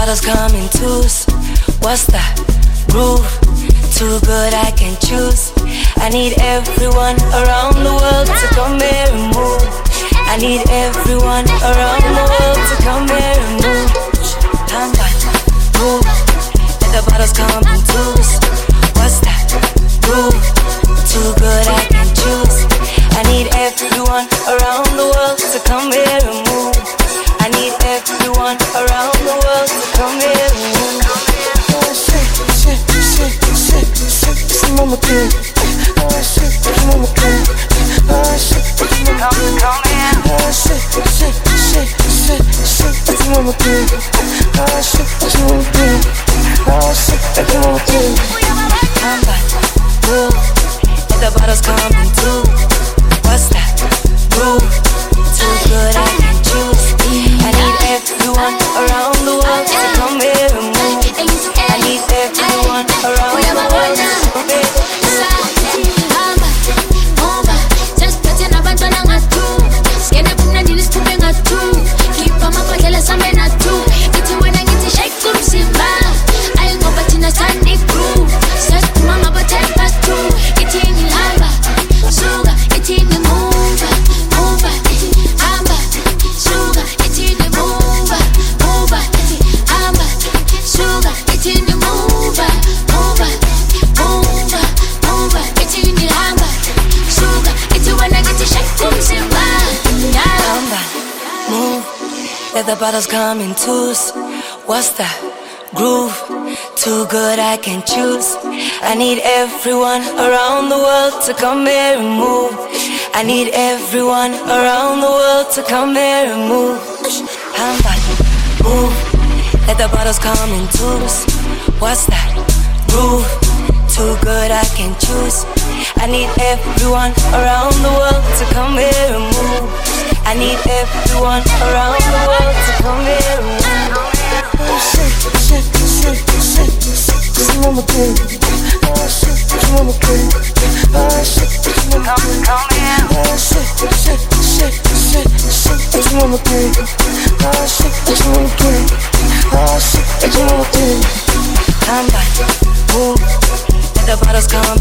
bottles come in twos. What's that? Groove. Too good I can choose. I need everyone around the world to come here and move. I need everyone around the world to come here and move. Move. Let the bottles come in twos. What's that? Groove. Too good I can choose. I need everyone around the world to come here and move. I need everyone around the world to come here and move. It's the mama thing. It's the mama thing. Come here. It's the mama thing. It's the mama thing. It's the mama thing. I'm back. Move. Let the bottles come in two. What's that? Groove. Too good I can choose. I need everyone around the world to come here and move. I need everyone around the world to come here. Let the bottles come in twos. What's that? Groove. Too good I can choose. I need everyone around the world to come here and move. I need everyone around the world to come here and move. I'm back. Move. Let the bottles come in twos. What's that? Groove. Too good I can choose. I need everyone around the world to come here and move. I need everyone around the world to come here and move. It's the mama thing. It's the mama thing. Come here. It's the mama thing. It's the mama thing. It's the mama thing. I'm back. Move. Let the bottles come